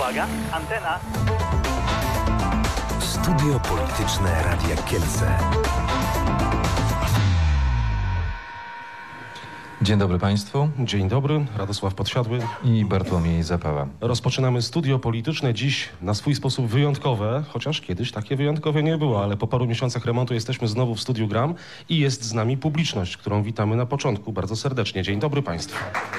Uwaga, antena. Studio Polityczne Radia Kielce. Dzień dobry Państwu. Dzień dobry, Radosław Podsiadły i Bartłomiej Zapała. Rozpoczynamy studio polityczne, dziś na swój sposób wyjątkowe, chociaż kiedyś takie wyjątkowe nie było, ale po paru miesiącach remontu jesteśmy znowu w studiu Gram i jest z nami publiczność, którą witamy na początku bardzo serdecznie. Dzień dobry Państwu.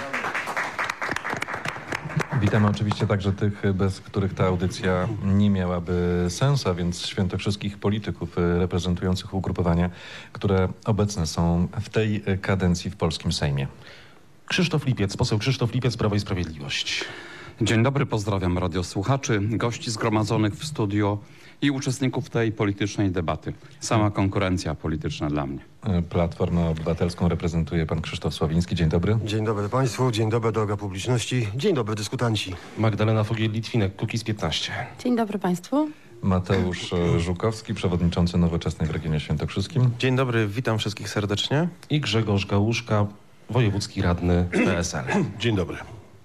Witamy oczywiście także tych, bez których ta audycja nie miałaby sensu, a więc świętokrzyskich polityków reprezentujących ugrupowania, które obecne są w tej kadencji w polskim Sejmie. Krzysztof Lipiec, poseł Krzysztof Lipiec, Prawo i Sprawiedliwość. Dzień dobry, pozdrawiam radiosłuchaczy, gości zgromadzonych w studio i uczestników tej politycznej debaty. Sama konkurencja polityczna dla mnie. Platformę Obywatelską reprezentuje pan Krzysztof Sławiński. Dzień dobry. Dzień dobry Państwu, dzień dobry droga publiczności, dzień dobry dyskutanci. Magdalena Fogiel-Litwinek, Kukiz15. Dzień dobry Państwu. Mateusz Żukowski, przewodniczący Nowoczesnej w regionie świętokrzyskim. Dzień dobry, witam wszystkich serdecznie. I Grzegorz Gałuszka, wojewódzki radny PSL. Dzień dobry.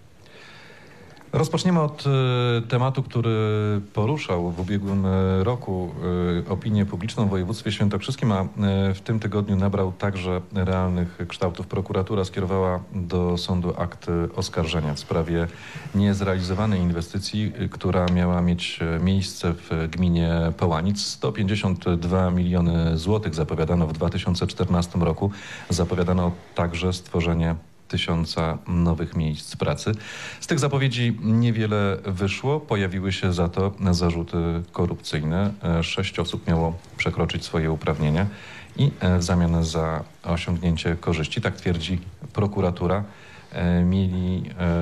Rozpoczniemy od tematu, który poruszał w ubiegłym roku opinię publiczną w województwie świętokrzyskim, a w tym tygodniu nabrał także realnych kształtów. Prokuratura skierowała do sądu akt oskarżenia w sprawie niezrealizowanej inwestycji, która miała mieć miejsce w gminie Połanic. 152 miliony złotych zapowiadano w 2014 roku. Zapowiadano także stworzenie 1000 nowych miejsc pracy. Z tych zapowiedzi niewiele wyszło. Pojawiły się za to zarzuty korupcyjne. 6 osób miało przekroczyć swoje uprawnienia i w zamian za osiągnięcie korzyści, tak twierdzi prokuratura, mieli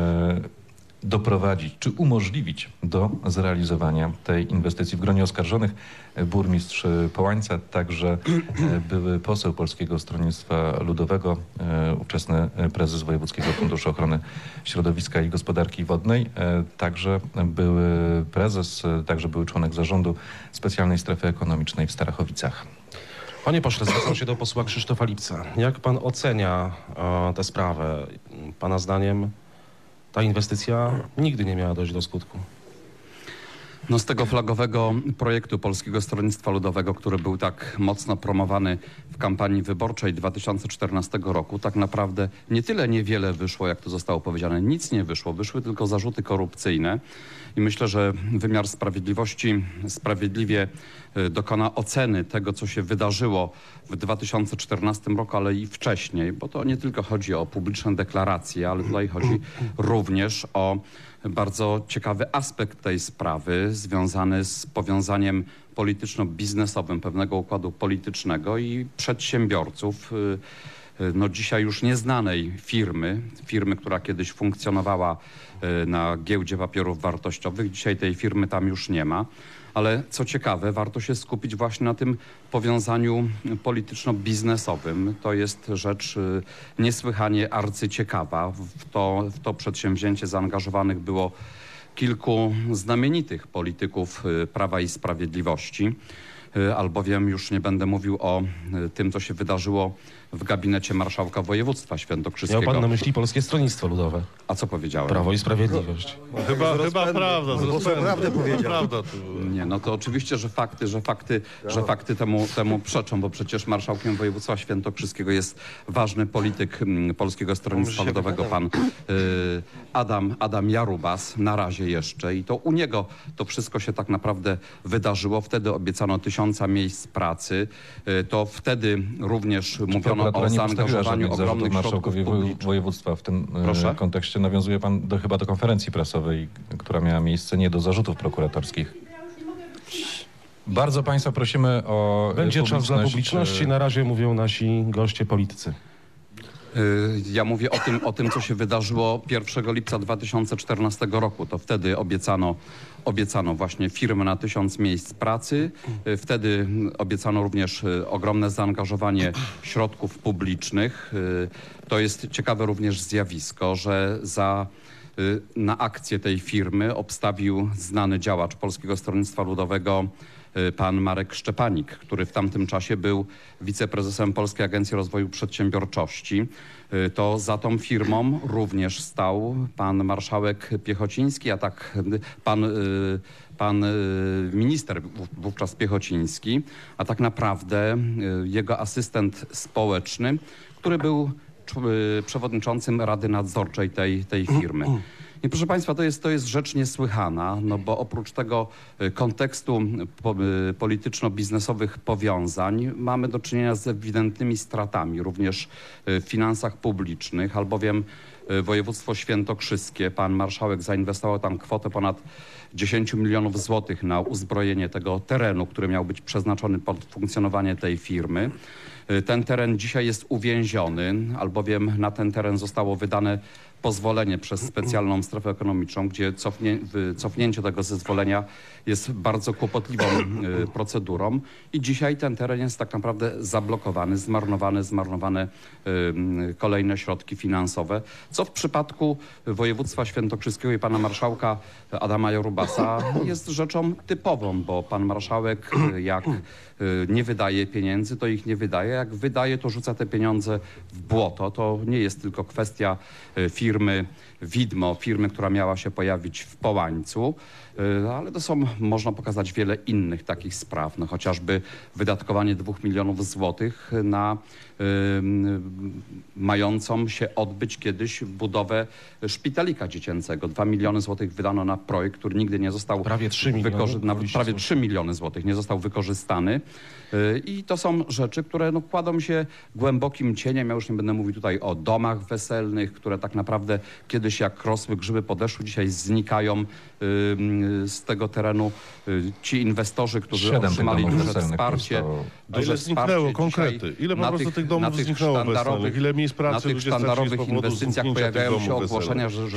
doprowadzić czy umożliwić do zrealizowania tej inwestycji. W gronie oskarżonych burmistrz Połańca, także były poseł Polskiego Stronnictwa Ludowego, ówczesny prezes Wojewódzkiego Funduszu Ochrony Środowiska i Gospodarki Wodnej, także były prezes, także były członek zarządu Specjalnej Strefy Ekonomicznej w Starachowicach. Panie pośle, zwracam się do posła Krzysztofa Lipca. Jak pan ocenia tę sprawę? Pana zdaniem ta inwestycja nigdy nie miała dojść do skutku. No z tego flagowego projektu Polskiego Stronnictwa Ludowego, który był tak mocno promowany w kampanii wyborczej 2014 roku, tak naprawdę nie tyle niewiele wyszło, jak to zostało powiedziane, nic nie wyszło, wyszły tylko zarzuty korupcyjne i myślę, że wymiar sprawiedliwości sprawiedliwie dokona oceny tego, co się wydarzyło w 2014 roku, ale i wcześniej, bo to nie tylko chodzi o publiczne deklaracje, ale tutaj chodzi również o bardzo ciekawy aspekt tej sprawy związany z powiązaniem polityczno-biznesowym pewnego układu politycznego i przedsiębiorców, no dzisiaj już nieznanej firmy, która kiedyś funkcjonowała na giełdzie papierów wartościowych. Dzisiaj tej firmy tam już nie ma. Ale co ciekawe, warto się skupić właśnie na tym powiązaniu polityczno-biznesowym. To jest rzecz niesłychanie arcyciekawa. W to przedsięwzięcie zaangażowanych było kilku znamienitych polityków Prawa i Sprawiedliwości, albowiem już nie będę mówił o tym, co się wydarzyło w gabinecie marszałka województwa świętokrzyskiego. Miał pan na myśli Polskie Stronnictwo Ludowe? A co powiedziałem? Prawo i Sprawiedliwość. Chyba prawda. Prawdę powiedział. Prawda. Nie, no to oczywiście, że fakty temu przeczą, bo przecież marszałkiem województwa świętokrzyskiego jest ważny polityk Polskiego Stronnictwa Ludowego, pan Adam Jarubas, na razie jeszcze. I to u niego to wszystko się tak naprawdę wydarzyło. Wtedy obiecano 1000 miejsc pracy. To wtedy również mówiono o zaangażowaniu ogromnych środków publicznych. Województwa w tym kontekście nawiązuje pan chyba do konferencji prasowej, która miała miejsce, nie do zarzutów prokuratorskich. Bardzo państwa prosimy o Będzie czas dla publiczności. Na razie mówią nasi goście politycy. Ja mówię o tym, co się wydarzyło 1 lipca 2014 roku. To wtedy obiecano właśnie firmy na 1000 miejsc pracy. Wtedy obiecano również ogromne zaangażowanie środków publicznych. To jest ciekawe również zjawisko, że na akcję tej firmy obstawił znany działacz Polskiego Stronnictwa Ludowego pan Marek Szczepanik, który w tamtym czasie był wiceprezesem Polskiej Agencji Rozwoju Przedsiębiorczości. To za tą firmą również stał pan marszałek Piechociński, a tak pan minister wówczas Piechociński, a tak naprawdę jego asystent społeczny, który był przewodniczącym Rady Nadzorczej tej firmy. I proszę Państwa, to jest rzecz niesłychana, no bo oprócz tego kontekstu polityczno-biznesowych powiązań mamy do czynienia z ewidentnymi stratami również w finansach publicznych, albowiem województwo świętokrzyskie, pan marszałek zainwestował tam kwotę ponad 10 milionów złotych na uzbrojenie tego terenu, który miał być przeznaczony pod funkcjonowanie tej firmy. Ten teren dzisiaj jest uwięziony, albowiem na ten teren zostało wydane pozwolenie przez specjalną strefę ekonomiczną, gdzie cofnięcie tego zezwolenia jest bardzo kłopotliwą procedurą i dzisiaj ten teren jest tak naprawdę zablokowany, zmarnowane kolejne środki finansowe, co w przypadku województwa świętokrzyskiego i pana marszałka Adama Jarubasa jest rzeczą typową, bo pan marszałek jak nie wydaje pieniędzy, to ich nie wydaje. Jak wydaje, to rzuca te pieniądze w błoto. To nie jest tylko kwestia firmy Widmo, firmy, która miała się pojawić w Połańcu, ale to są, można pokazać wiele innych takich spraw, no chociażby wydatkowanie 2 milionów złotych na mającą się odbyć kiedyś budowę szpitalika dziecięcego. 2 miliony złotych wydano na projekt, który nigdy nie został prawie 3 miliony, prawie 3 miliony złotych nie został wykorzystany. I to są rzeczy, które no, kładą się głębokim cieniem. Ja już nie będę mówił tutaj o domach weselnych, które tak naprawdę kiedyś jak rosły grzyby po deszczu, dzisiaj znikają z tego terenu. Ci inwestorzy, którzy otrzymali duże wsparcie. A ile zniknęło konkrety? Ile po prostu tych domów zniknęło weselnych? Ile miejsc pracy? Na tych sztandarowych inwestycjach pojawiają się ogłoszenia, że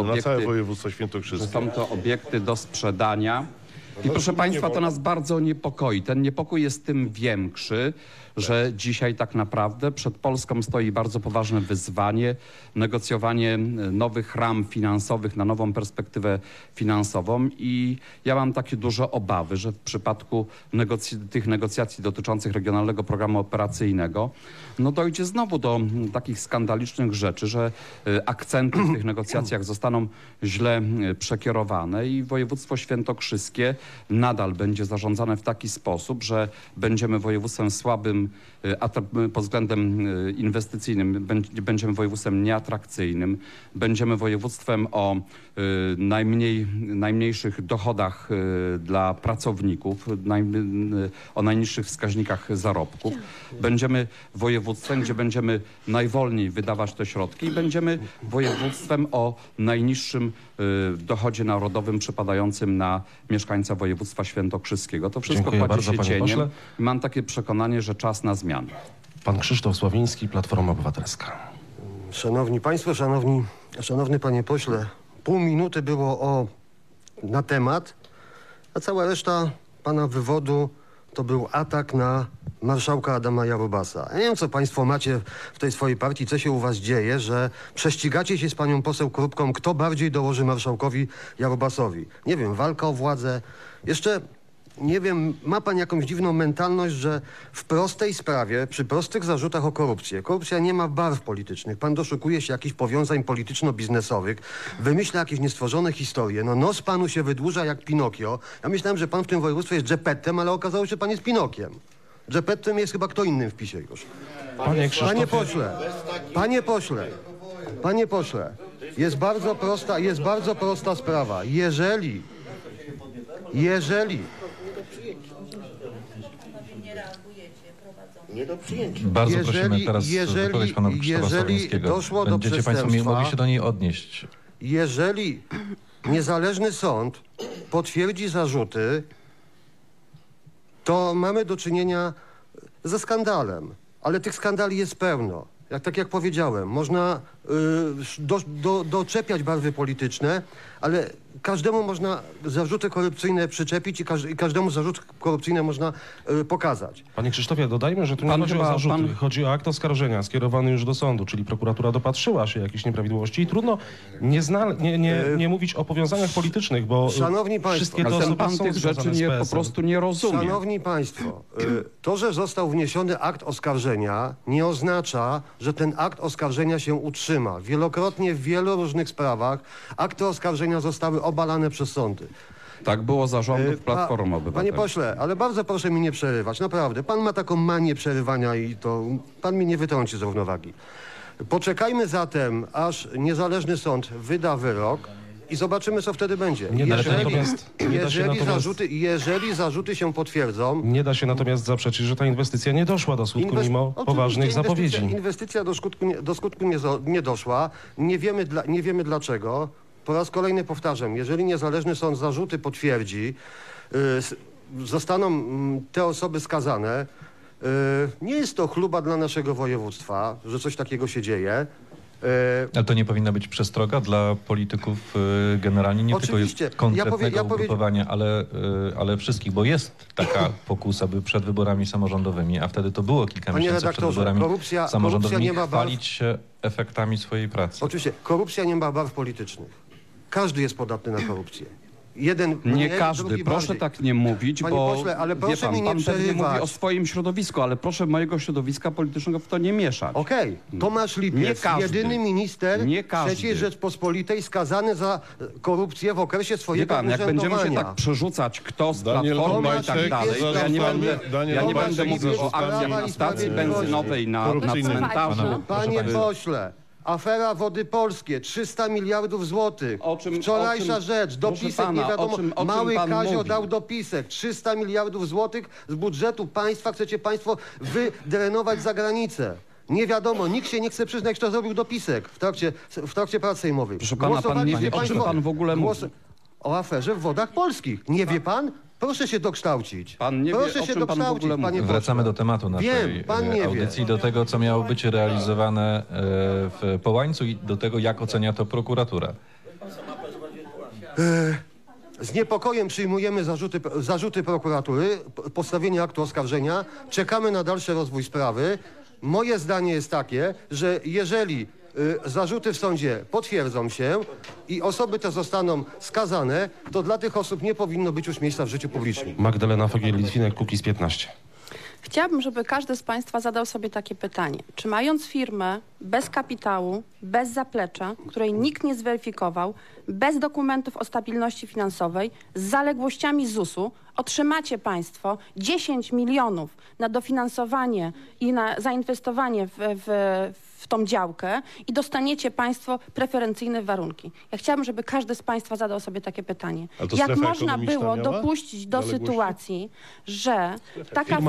są to obiekty do sprzedania. I proszę Państwa, to nas bardzo niepokoi. Ten niepokój jest tym większy, że dzisiaj tak naprawdę przed Polską stoi bardzo poważne wyzwanie, negocjowanie nowych ram finansowych na nową perspektywę finansową i ja mam takie duże obawy, że w przypadku tych negocjacji dotyczących Regionalnego Programu Operacyjnego no dojdzie znowu do takich skandalicznych rzeczy, że akcenty w tych negocjacjach zostaną źle przekierowane i województwo świętokrzyskie nadal będzie zarządzane w taki sposób, że będziemy województwem słabym pod względem inwestycyjnym, będziemy województwem nieatrakcyjnym, będziemy województwem o najmniejszych dochodach dla pracowników, o najniższych wskaźnikach zarobków. Będziemy województwem, gdzie będziemy najwolniej wydawać te środki i będziemy województwem o najniższym dochodzie narodowym przypadającym na mieszkańca województwa świętokrzyskiego. To wszystko kładzie się cieniem. Mam takie przekonanie, że czas na zmianę. Pan Krzysztof Sławiński, Platforma Obywatelska. Szanowni Państwo, szanowny Panie Pośle, pół minuty było na temat, a cała reszta Pana wywodu to był atak na marszałka Adama Jarubasa. Ja nie wiem, co Państwo macie w tej swojej partii, co się u Was dzieje, że prześcigacie się z panią poseł Krupką, kto bardziej dołoży marszałkowi Jarubasowi. Nie wiem, walka o władzę. Jeszcze, nie wiem, ma Pan jakąś dziwną mentalność, że w prostej sprawie, przy prostych zarzutach o korupcję, korupcja nie ma barw politycznych, Pan doszukuje się jakichś powiązań polityczno-biznesowych, wymyśla jakieś niestworzone historie, no nos Panu się wydłuża jak Pinokio. Ja myślałem, że Pan w tym województwie jest Geppettem, ale okazało się, że Pan jest Pinokiem. Geppettem jest chyba kto inny w PiSie już. Panie pośle, jest bardzo prosta sprawa. Jeżeli nie do przyjęcia. Bardzo prosimy teraz wypowiedź pana Krzysztofa Sławińskiego. Doszło do Będziecie Państwo przestępstwa, mogli się do niej odnieść. Jeżeli niezależny sąd potwierdzi zarzuty, to mamy do czynienia ze skandalem. Ale tych skandali jest pełno. Tak jak powiedziałem, można doczepiać barwy polityczne, ale każdemu można zarzuty korupcyjne przyczepić i każdemu zarzut korupcyjny można pokazać. Panie Krzysztofie, dodajmy, że tu nie chodzi o zarzuty, chodzi o akt oskarżenia skierowany już do sądu, czyli prokuratura dopatrzyła się jakichś nieprawidłowości i trudno nie mówić o powiązaniach politycznych, bo Szanowni państwo, wszystkie te osoby pan są tych rzeczy po prostu nie rozumie. Szanowni państwo, to, że został wniesiony akt oskarżenia, nie oznacza, że ten akt oskarżenia się utrzyma. Wielokrotnie w wielu różnych sprawach akty oskarżenia zostały obalane przez sądy. Tak było za rządów Platformy Obywatelskiej. Panie pośle, ale bardzo proszę mi nie przerywać, naprawdę. Pan ma taką manię przerywania i to pan mi nie wytrąci z równowagi. Poczekajmy zatem, aż niezależny sąd wyda wyrok i zobaczymy, co wtedy będzie. Jeżeli zarzuty się potwierdzą... Nie da się natomiast zaprzeczyć, że ta inwestycja nie doszła do skutku mimo poważnych zapowiedzi. Inwestycja do skutku nie doszła. Nie wiemy dlaczego. Po raz kolejny powtarzam, jeżeli niezależny sąd zarzuty potwierdzi, zostaną te osoby skazane, nie jest to chluba dla naszego województwa, że coś takiego się dzieje. Ale to nie powinna być przestroga dla polityków generalnie, nie Oczywiście. tylko konkretnego ugrupowania, ale wszystkich, bo jest taka pokusa, by przed wyborami samorządowymi, a wtedy to było kilka miesięcy przed wyborami samorządowymi, chwalić się efektami swojej pracy. Oczywiście, korupcja nie ma barw politycznych. Każdy jest podatny na korupcję. Jeden nie każdy, proszę bardziej. Tak nie mówić, Panie bo pośle, ale proszę pan, mi nie przerywać. mówi o swoim środowisku, ale proszę mojego środowiska politycznego w to nie mieszać. Okej. Tomasz Lipiec, jedyny minister III Rzeczpospolitej skazany za korupcję w okresie swojego urzędowania. Jak będziemy się tak przerzucać, kto z Platformy i tak dalej, ja nie będę mówił o akcjach na stacji benzynowej, na cmentarzu. Panie pośle, afera Wody Polskie, 300 miliardów złotych. Wczorajsza rzecz, dopisek nie wiadomo. Mały Kazio dał dopisek. 300 miliardów złotych z budżetu państwa chcecie państwo wydrenować za granicę. Nie wiadomo, nikt się nie chce przyznać, kto zrobił dopisek w trakcie prac sejmowych. Proszę pana, pan nie wie, o czym pan w ogóle mówi. O aferze w Wodach Polskich. Nie wie pan? Proszę się dokształcić. Pan nie Proszę wie, się o czym pan w ogóle mówi. Wracamy do tematu naszej audycji, do tego, co miało być realizowane w Połańcu i do tego, jak ocenia to prokuratura. Z niepokojem przyjmujemy zarzuty prokuratury, postawienie aktu oskarżenia. Czekamy na dalszy rozwój sprawy. Moje zdanie jest takie, że jeżeli zarzuty w sądzie potwierdzą się i osoby te zostaną skazane, to dla tych osób nie powinno być już miejsca w życiu publicznym. Magdalena Fogiel-Litwinek, Kukiz15. Chciałabym, żeby każdy z państwa zadał sobie takie pytanie. Czy mając firmę bez kapitału, bez zaplecza, której nikt nie zweryfikował, bez dokumentów o stabilności finansowej, z zaległościami ZUS-u, otrzymacie państwo 10 milionów na dofinansowanie i na zainwestowanie w tą działkę i dostaniecie państwo preferencyjne warunki. Ja chciałabym, żeby każdy z państwa zadał sobie takie pytanie. Jak można było dopuścić do sytuacji, że taka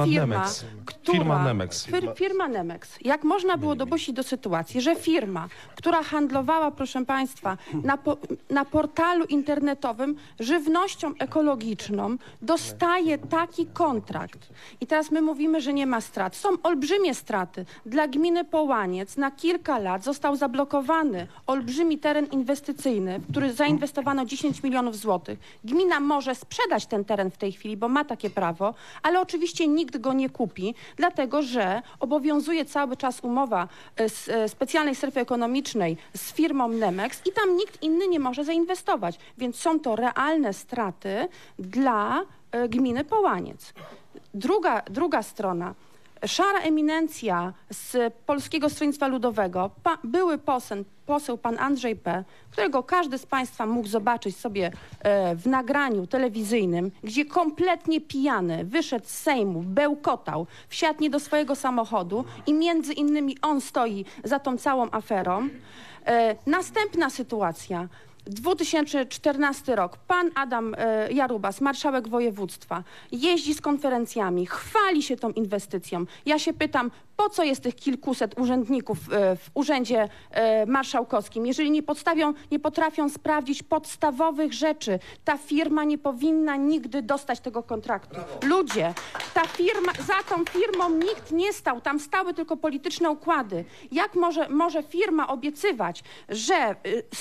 firma Nemex, jak można było dopuścić do sytuacji, że firma, która handlowała, proszę państwa, na portalu internetowym żywnością ekologiczną, dostaje taki kontrakt. I teraz my mówimy, że nie ma strat. Są olbrzymie straty. Dla gminy Połaniec na kilka lat został zablokowany olbrzymi teren inwestycyjny, w który zainwestowano 10 milionów złotych. Gmina może sprzedać ten teren w tej chwili, bo ma takie prawo, ale oczywiście nikt go nie kupi, dlatego że obowiązuje cały czas umowa specjalnej strefy ekonomicznej z firmą Nemex i tam nikt inny nie może zainwestować. Więc są to realne straty dla gminy Połaniec. Druga strona. Szara eminencja z Polskiego Stronnictwa Ludowego, były poseł pan Andrzej P., którego każdy z państwa mógł zobaczyć sobie w nagraniu telewizyjnym, gdzie kompletnie pijany wyszedł z Sejmu, bełkotał, wsiadł nie do swojego samochodu i między innymi on stoi za tą całą aferą. Następna sytuacja. 2014 rok. Pan Adam Jarubas, marszałek województwa, jeździ z konferencjami, chwali się tą inwestycją. Ja się pytam, po co jest tych kilkuset urzędników w urzędzie marszałkowskim, jeżeli nie potrafią sprawdzić podstawowych rzeczy. Ta firma nie powinna nigdy dostać tego kontraktu. Ludzie, ta firma, za tą firmą nikt nie stał, tam stały tylko polityczne układy. Jak może firma obiecywać, że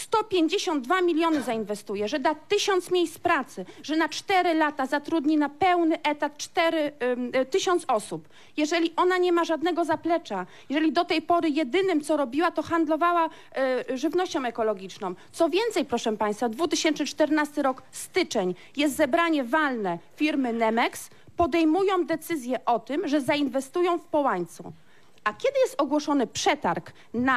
152 miliony zainwestuje, że da 1000 miejsc pracy, że na 4 lata zatrudni na pełny etat 1000 osób, jeżeli ona nie ma żadnego zaplecza, jeżeli do tej pory jedynym, co robiła, to handlowała żywnością ekologiczną. Co więcej, proszę Państwa, 2014 rok, styczeń, jest zebranie walne firmy Nemex, podejmują decyzję o tym, że zainwestują w Połańcu. A kiedy jest ogłoszony przetarg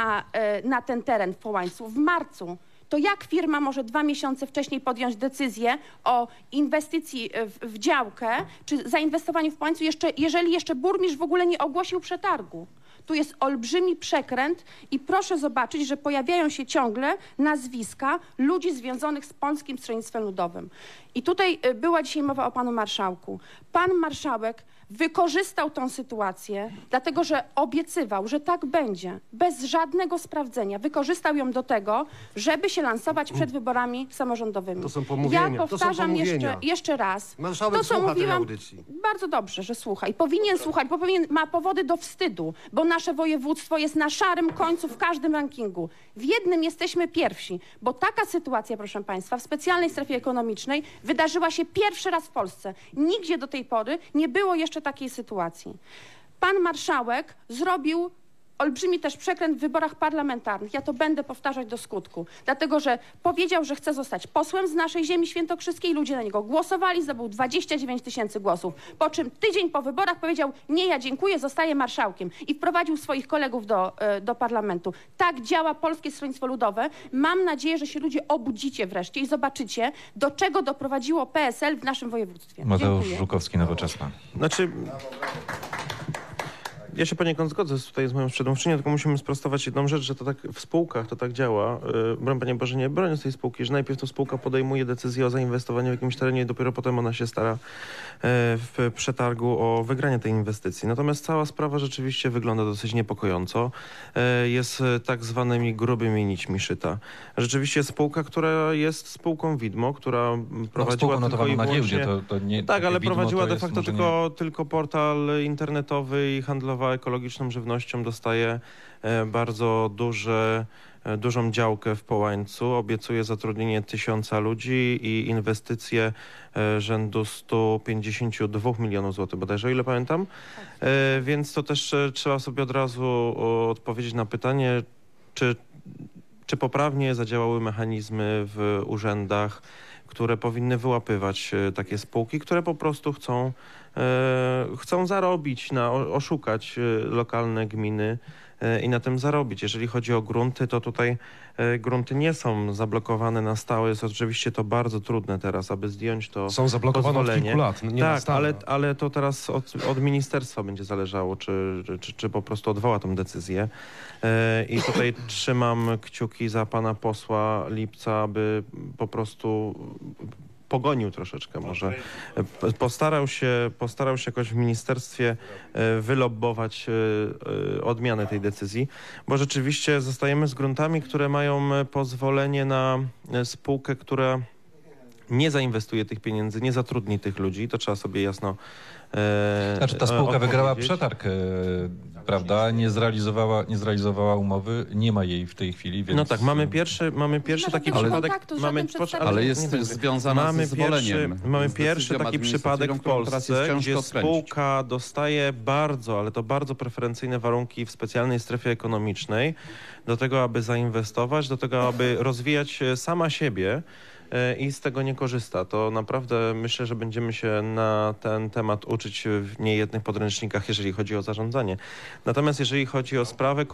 na ten teren w Połańcu? W marcu. To jak firma może 2 miesiące wcześniej podjąć decyzję o inwestycji w działkę, czy zainwestowaniu w Połańcu, jeżeli jeszcze burmistrz w ogóle nie ogłosił przetargu? Tu jest olbrzymi przekręt i proszę zobaczyć, że pojawiają się ciągle nazwiska ludzi związanych z Polskim Stronnictwem Ludowym. I tutaj była dzisiaj mowa o panu marszałku. Pan marszałek wykorzystał tą sytuację, dlatego że obiecywał, że tak będzie, bez żadnego sprawdzenia. Wykorzystał ją do tego, żeby się lansować przed wyborami samorządowymi. To są pomówienia. Ja powtarzam jeszcze raz. Marszałek to, co słucha tej mówiłam, audycji. bardzo dobrze, że słucha i powinien słuchać, bo ma powody do wstydu, bo nasze województwo jest na szarym końcu w każdym rankingu. W jednym jesteśmy pierwsi, bo taka sytuacja, proszę Państwa, w specjalnej strefie ekonomicznej wydarzyła się pierwszy raz w Polsce. Nigdzie do tej pory nie było jeszcze takiej sytuacji. Pan marszałek zrobił olbrzymi też przekręt w wyborach parlamentarnych. Ja to będę powtarzać do skutku. Dlatego, że powiedział, że chce zostać posłem z naszej ziemi świętokrzyskiej. Ludzie na niego głosowali, zdobył 29 000 głosów. Po czym tydzień po wyborach powiedział: nie, ja dziękuję, zostaję marszałkiem. I wprowadził swoich kolegów do parlamentu. Tak działa Polskie Stronnictwo Ludowe. Mam nadzieję, że się ludzie obudzicie wreszcie i zobaczycie, do czego doprowadziło PSL w naszym województwie. Mateusz Dziękuję. Żukowski, Nowoczesna. Znaczy, ja się poniekąd zgodzę tutaj z moją przedmówczynią, tylko musimy sprostować jedną rzecz, że to tak w spółkach to tak działa. Broń Panie Boże, nie bronię z tej spółki, że najpierw to spółka podejmuje decyzję o zainwestowaniu w jakimś terenie i dopiero potem ona się stara w przetargu o wygranie tej inwestycji. Natomiast cała sprawa rzeczywiście wygląda dosyć niepokojąco. Jest tak zwanymi grubymi nićmi szyta. Rzeczywiście spółka, która jest spółką widmo, która prowadziła tylko i wyłącznie... na giełdzie, to nie, tak, ale widmo prowadziła de jest facto tylko portal internetowy i handlowała ekologiczną żywnością, dostaje bardzo dużą działkę w Połańcu, obiecuje zatrudnienie 1000 ludzi i inwestycje rzędu 152 milionów złotych bodajże, o ile pamiętam. Więc to też trzeba sobie od razu odpowiedzieć na pytanie, czy poprawnie zadziałały mechanizmy w urzędach, które powinny wyłapywać takie spółki, które po prostu chcą zarobić, oszukać lokalne gminy i na tym zarobić. Jeżeli chodzi o grunty, to tutaj grunty nie są zablokowane na stałe. Jest oczywiście to bardzo trudne teraz, aby zdjąć to Są zablokowane od kilku lat. Nie tak, ale to teraz od ministerstwa będzie zależało, czy po prostu odwoła tę decyzję. I tutaj trzymam kciuki za pana posła Lipca, aby po prostu pogonił troszeczkę może. Postarał się jakoś w ministerstwie wylobbować odmianę tej decyzji, bo rzeczywiście zostajemy z gruntami, które mają pozwolenie na spółkę, która nie zainwestuje tych pieniędzy, nie zatrudni tych ludzi, to trzeba sobie jasno Znaczy ta spółka wygrała przetarg, prawda? Nie zrealizowała umowy, nie ma jej w tej chwili, więc... No tak, mamy pierwszy taki przypadek... Ale jest związana ze zwoleniem. Mamy pierwszy taki przypadek w Polsce, gdzie spółka dostaje bardzo preferencyjne warunki w specjalnej strefie ekonomicznej do tego, aby zainwestować, do tego, aby rozwijać sama siebie, i z tego nie korzysta. To naprawdę myślę, że będziemy się na ten temat uczyć w niejednych podręcznikach, jeżeli chodzi o zarządzanie. Natomiast jeżeli chodzi o sprawę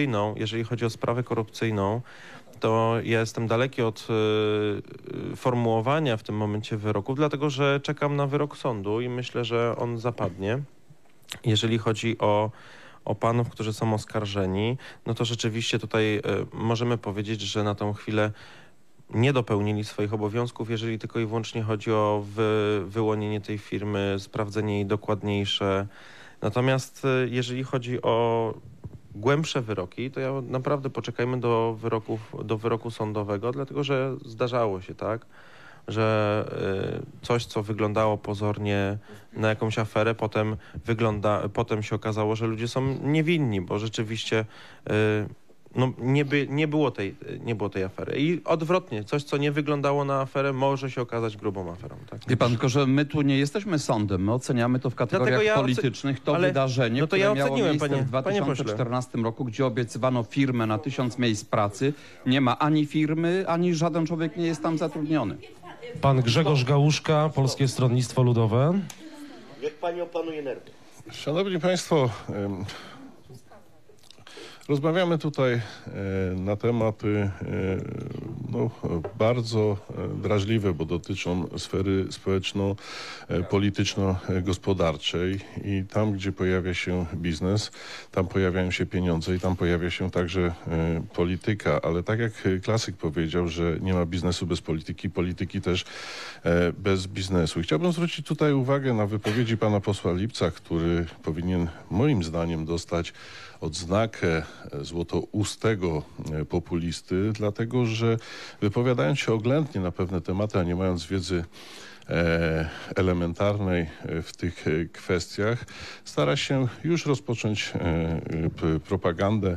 korupcyjną, to ja jestem daleki od formułowania w tym momencie wyroków, dlatego że czekam na wyrok sądu i myślę, że on zapadnie. Jeżeli chodzi o panów, którzy są oskarżeni, no to rzeczywiście tutaj możemy powiedzieć, że na tą chwilę nie dopełnili swoich obowiązków, jeżeli tylko i wyłącznie chodzi o wyłonienie tej firmy, sprawdzenie jej dokładniejsze. Natomiast jeżeli chodzi o głębsze wyroki, to naprawdę poczekajmy do wyroku sądowego, dlatego że zdarzało się tak, że coś, co wyglądało pozornie na jakąś aferę, potem się okazało, że ludzie są niewinni, bo rzeczywiście nie było tej afery. I odwrotnie, coś, co nie wyglądało na aferę, może się okazać grubą aferą. Tak? Wie pan, tylko że my tu nie jesteśmy sądem, my oceniamy to w kategoriach politycznych, wydarzenie, które miało miejsce w 2014 roku, gdzie obiecywano firmę na 1000 miejsc pracy. Nie ma ani firmy, ani żaden człowiek nie jest tam zatrudniony. Pan Grzegorz Gałuszka, Polskie Stronnictwo Ludowe. Niech pani opanuje nerwy. Szanowni Państwo, rozmawiamy tutaj na tematy bardzo drażliwe, bo dotyczą sfery społeczno-polityczno-gospodarczej i tam, gdzie pojawia się biznes, tam pojawiają się pieniądze i tam pojawia się także polityka, ale tak jak klasyk powiedział, że nie ma biznesu bez polityki, polityki też bez biznesu. I chciałbym zwrócić tutaj uwagę na wypowiedzi pana posła Lipca, który powinien moim zdaniem dostać odznakę złotoustego populisty, dlatego że wypowiadając się oględnie na pewne tematy, a nie mając wiedzy elementarnej w tych kwestiach, stara się już rozpocząć propagandę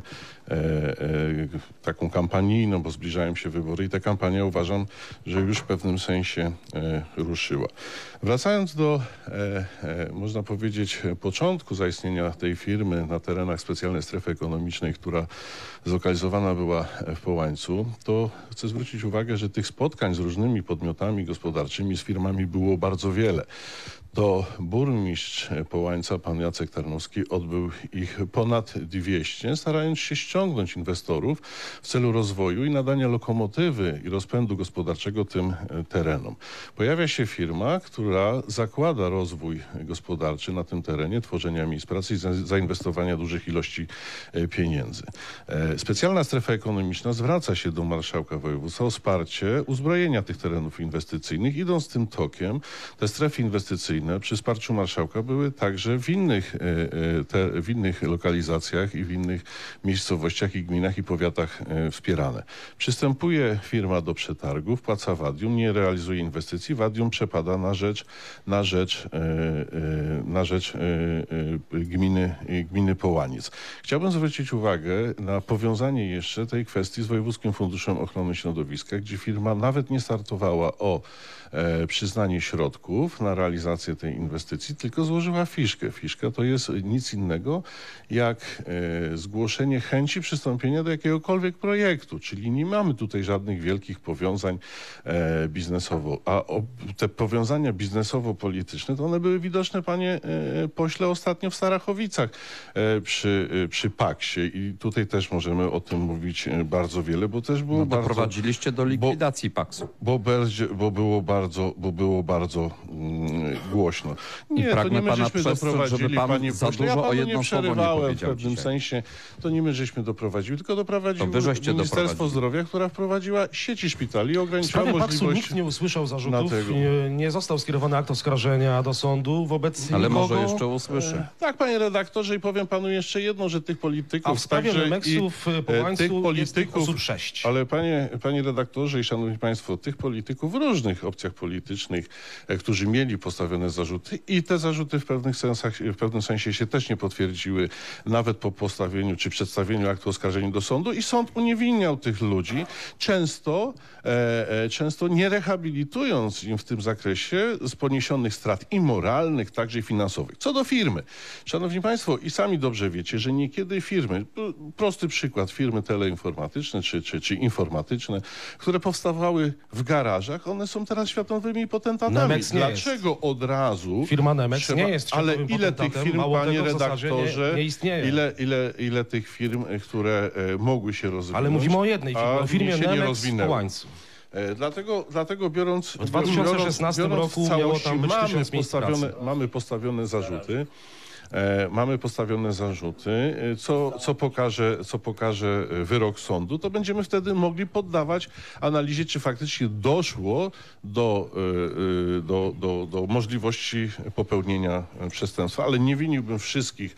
taką kampanijną, bo zbliżają się wybory i ta kampania, uważam, że już w pewnym sensie ruszyła. Wracając do, można powiedzieć, początku zaistnienia tej firmy na terenach specjalnej strefy ekonomicznej, która zlokalizowana była w Połańcu, to chcę zwrócić uwagę, że tych spotkań z różnymi podmiotami gospodarczymi, z firmami było bardzo wiele. To burmistrz Połańca, pan Jacek Tarnowski, odbył ich ponad 200, starając się ściągnąć inwestorów w celu rozwoju i nadania lokomotywy i rozpędu gospodarczego tym terenom. Pojawia się firma, która zakłada rozwój gospodarczy na tym terenie, tworzenia miejsc pracy i zainwestowania dużych ilości pieniędzy. Specjalna strefa ekonomiczna zwraca się do marszałka województwa o wsparcie uzbrojenia tych terenów inwestycyjnych. Idąc tym tokiem, te strefy inwestycyjne przy wsparciu marszałka były także w innych lokalizacjach i w innych miejscowościach i gminach i powiatach wspierane. Przystępuje firma do przetargów, płaca wadium, nie realizuje inwestycji, wadium przepada na rzecz gminy Połaniec. Chciałbym zwrócić uwagę na powiązanie jeszcze tej kwestii z Wojewódzkim Funduszem Ochrony Środowiska, gdzie firma nawet nie startowała o przyznanie środków na realizację tej inwestycji, tylko złożyła fiszkę. Fiszka to jest nic innego jak zgłoszenie chęci przystąpienia do jakiegokolwiek projektu, czyli nie mamy tutaj żadnych wielkich powiązań biznesowo. A te powiązania biznesowo-polityczne, to one były widoczne, panie pośle, ostatnio w Starachowicach przy Paksie i tutaj też możemy o tym mówić bardzo wiele, bo też było bardzo... Doprowadziliście do likwidacji Paksu. Bo było bardzo głośno. Nie, to nie my żeśmy doprowadzili, panie pośle. Ja panu nie przerywałem w pewnym sensie. To nie my żeśmy doprowadzili, tylko doprowadziło Ministerstwo Zdrowia, która wprowadziła sieci szpitali i ograniczyła możliwość... Paksu nikt nie usłyszał zarzutów, nie został skierowany akt oskarżenia do sądu wobec Ale nikogo. może jeszcze usłyszy. Tak, panie redaktorze, i powiem panu jeszcze jedno, że tych polityków... A w sprawie Remeksu w Połańcu jest tych osób 6. Ale panie redaktorze i szanowni państwo, tych polityków w różnych opcjach politycznych, którzy mieli postawione zarzuty i te zarzuty w pewnym sensie się też nie potwierdziły, nawet po postawieniu czy przedstawieniu aktu oskarżenia do sądu i sąd uniewinniał tych ludzi, często nie rehabilitując im w tym zakresie z poniesionych strat i moralnych, także i finansowych. Co do firmy. Szanowni państwo, i sami dobrze wiecie, że niekiedy firmy, prosty przykład, firmy teleinformatyczne czy informatyczne, które powstawały w garażach, one są teraz światowymi potentatami. Dlaczego od razu... Firma Nemex nie jest ale ile tych firm, panie redaktorze, nie istnieje. Ile tych firm, które mogły się rozwinąć, ale mówimy o jednej firmie, o firmie Nemex w Połańcu. Dlatego biorąc... W 2016 roku miało tam być 1000 miejsc pracy. Mamy postawione zarzuty. mamy postawione zarzuty, co pokaże wyrok sądu, to będziemy wtedy mogli poddawać analizie, czy faktycznie doszło do możliwości popełnienia przestępstwa, ale nie winiłbym wszystkich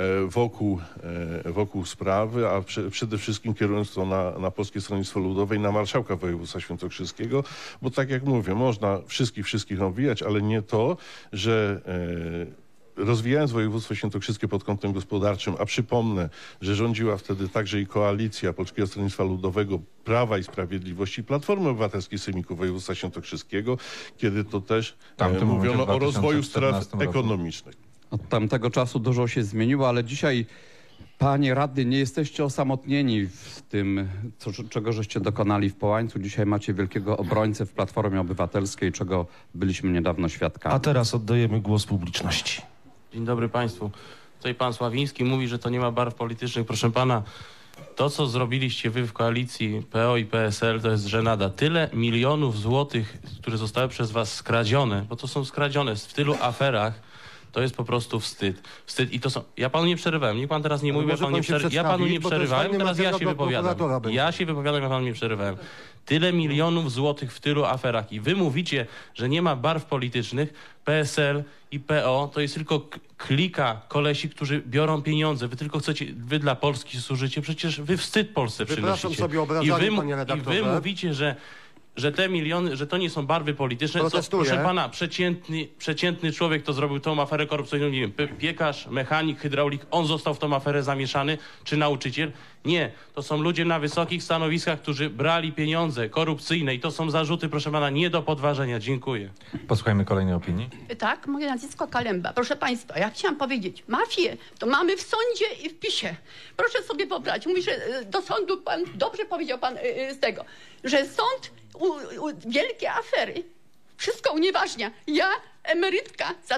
wokół sprawy, a przede wszystkim kierując to na Polskie Stronnictwo Ludowe i na marszałka województwa świętokrzyskiego, bo tak jak mówię, można wszystkich obwijać, ale nie to, że rozwijając województwo świętokrzyskie pod kątem gospodarczym, a przypomnę, że rządziła wtedy także i koalicja Polskiego Stronnictwa Ludowego, Prawa i Sprawiedliwości, Platformy Obywatelskiej Sejmiku Województwa Świętokrzyskiego, kiedy to też mówiono o rozwoju stref ekonomicznych. Od tamtego czasu dużo się zmieniło, ale dzisiaj, panie radny, nie jesteście osamotnieni w tym, czego żeście dokonali w Połańcu. Dzisiaj macie wielkiego obrońcę w Platformie Obywatelskiej, czego byliśmy niedawno świadkami. A teraz oddajemy głos publiczności. Dzień dobry Państwu. Tutaj pan Sławiński mówi, że to nie ma barw politycznych. Proszę pana, to co zrobiliście wy w koalicji PO i PSL, to jest żenada. Tyle milionów złotych, które zostały przez was skradzione, bo to są skradzione w tylu aferach, to jest po prostu wstyd. Wstyd i to są... Ja panu nie przerywałem, niech pan teraz nie mówi, ja panu nie przerywałem, teraz ja się wypowiadam. Ja się wypowiadam, ja panu nie przerywałem. Tyle milionów złotych w tylu aferach i wy mówicie, że nie ma barw politycznych. PSL i PO to jest tylko klika kolesi, którzy biorą pieniądze. Wy tylko chcecie, wy dla Polski służycie, przecież wy wstyd Polsce przynosicie. Sobie obrażanie, panie redaktorze. I wy mówicie, że te miliony, że to nie są barwy polityczne. Proszę pana, przeciętny człowiek to zrobił tą aferę korupcyjną, nie wiem, piekarz, mechanik, hydraulik, on został w tą aferę zamieszany, czy nauczyciel? Nie, to są ludzie na wysokich stanowiskach, którzy brali pieniądze korupcyjne i to są zarzuty, proszę pana, nie do podważenia. Dziękuję. Posłuchajmy kolejnej opinii. Tak, moje nazwisko Kalemba. Proszę państwa, ja chciałam powiedzieć, mafię to mamy w sądzie i w PiS-ie. Proszę sobie wyobrazić, mówi, że do sądu pan, dobrze powiedział pan z tego, że sąd wielkie afery, wszystko unieważnia. Ja, emerytka, za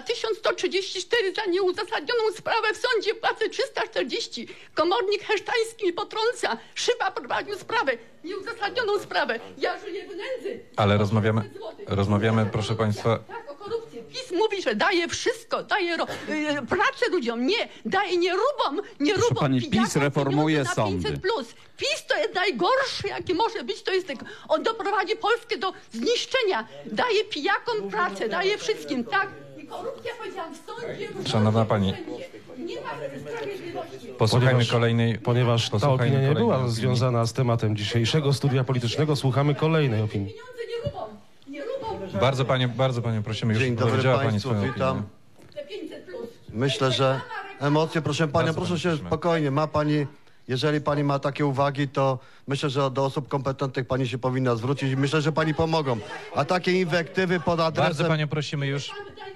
1134 za nieuzasadnioną sprawę w sądzie płacę 340. Komornik hesztański mnie potrąca. Szyba prowadził sprawę, nieuzasadnioną sprawę. Ja żyję w nędzy. Ale rozmawiamy, proszę państwa... Tak, o korupcji. PiS mówi, że daje wszystko, daje pracę ludziom. Nie, daje nierubom. Proszę pani, PiS reformuje sądy. 500+. PiS to jest najgorszy, jaki może być. To jest on doprowadzi Polskę do zniszczenia. Daje pijakom pracę, daje wszystkim, tak? I korupcja, powiedziałam, w sądzie... Szanowna pani... Nie ma sprawiedliwości. Posłuchajmy kolejnej... Ponieważ ta opinia nie była związana z tematem dzisiejszego studia politycznego, słuchamy kolejnej opinii. Pieniądze nie rubą. Nie rubą. Bardzo panią prosimy, już Dzień dobry powiedziała państwu, pani swoją witam. opinię. Myślę, że emocje, proszę panią, Bardzo proszę się prosimy. spokojnie. Ma pani, jeżeli pani ma takie uwagi, to myślę, że do osób kompetentnych pani się powinna zwrócić i myślę, że pani pomogą. A takie inwektywy pod adresem... Bardzo panią prosimy już...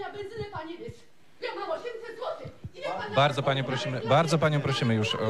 Ja mam 800 zł. Bardzo panią prosimy już o...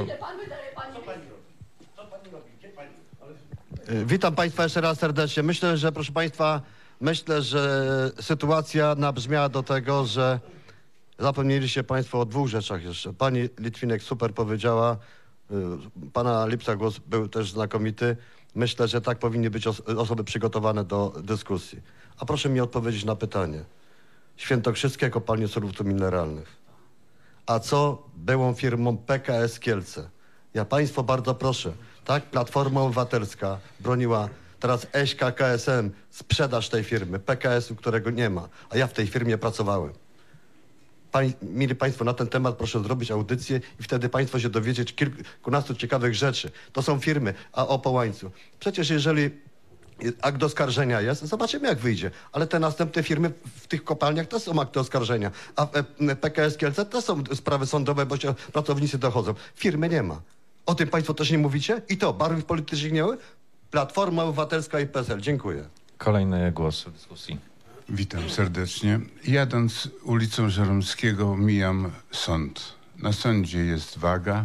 Witam państwa jeszcze raz serdecznie. Myślę, że proszę państwa, sytuacja nabrzmiała do tego, że zapomnieliście państwo o dwóch rzeczach jeszcze. Pani Litwinek super powiedziała, pana Lipca głos był też znakomity. Myślę, że tak powinny być osoby przygotowane do dyskusji. A proszę mi odpowiedzieć na pytanie. Świętokrzyskie kopalnie surowców mineralnych. A co byłą firmą PKS Kielce? Ja państwo bardzo proszę, tak? Platforma Obywatelska broniła teraz SKKSM, sprzedaż tej firmy, PKS-u, którego nie ma. A ja w tej firmie pracowałem. Mili państwo, na ten temat proszę zrobić audycję i wtedy państwo się dowiedzieć kilkunastu ciekawych rzeczy. To są firmy, a o Połańcu. Przecież jeżeli akt oskarżenia jest, zobaczymy jak wyjdzie. Ale te następne firmy w tych kopalniach też są akty oskarżenia. A w PKS Kielce też są sprawy sądowe, bo się pracownicy dochodzą. Firmy nie ma. O tym państwo też nie mówicie? I to, barwy politycznych nie były? Platforma Obywatelska i PSL. Dziękuję. Kolejny głos w dyskusji. Witam serdecznie. Jadąc ulicą Żeromskiego mijam sąd. Na sądzie jest waga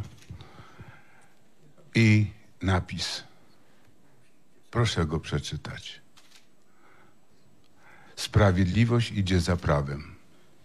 i napis. Proszę go przeczytać. Sprawiedliwość idzie za prawem.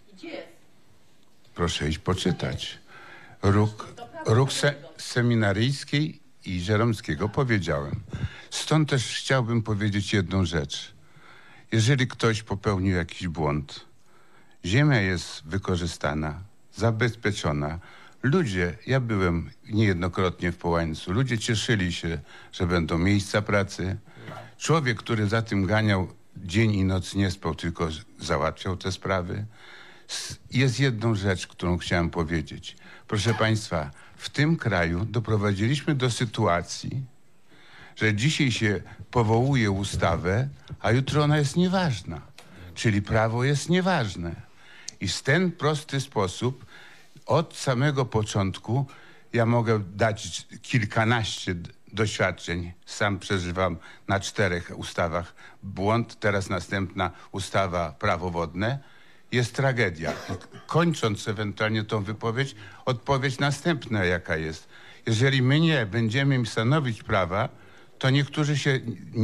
Proszę iść poczytać. Róg Seminaryjskiej i Żeromskiego powiedziałem. Stąd też chciałbym powiedzieć jedną rzecz. Jeżeli ktoś popełnił jakiś błąd, ziemia jest wykorzystana, zabezpieczona. Ludzie, ja byłem niejednokrotnie w Połańcu, ludzie cieszyli się, że będą miejsca pracy. Człowiek, który za tym ganiał, dzień i noc nie spał, tylko załatwiał te sprawy. Jest jedną rzecz, którą chciałem powiedzieć. Proszę Państwa, w tym kraju doprowadziliśmy do sytuacji, że dzisiaj się powołuje ustawę, a jutro ona jest nieważna. Czyli prawo jest nieważne. I w ten prosty sposób od samego początku ja mogę dać kilkanaście doświadczeń. Sam przeżywam na 4 ustawach błąd. Teraz następna ustawa prawo wodne. Jest tragedia. Kończąc ewentualnie tą wypowiedź, odpowiedź następna jaka jest. Jeżeli my nie będziemy im stanowić prawa, to niektórzy się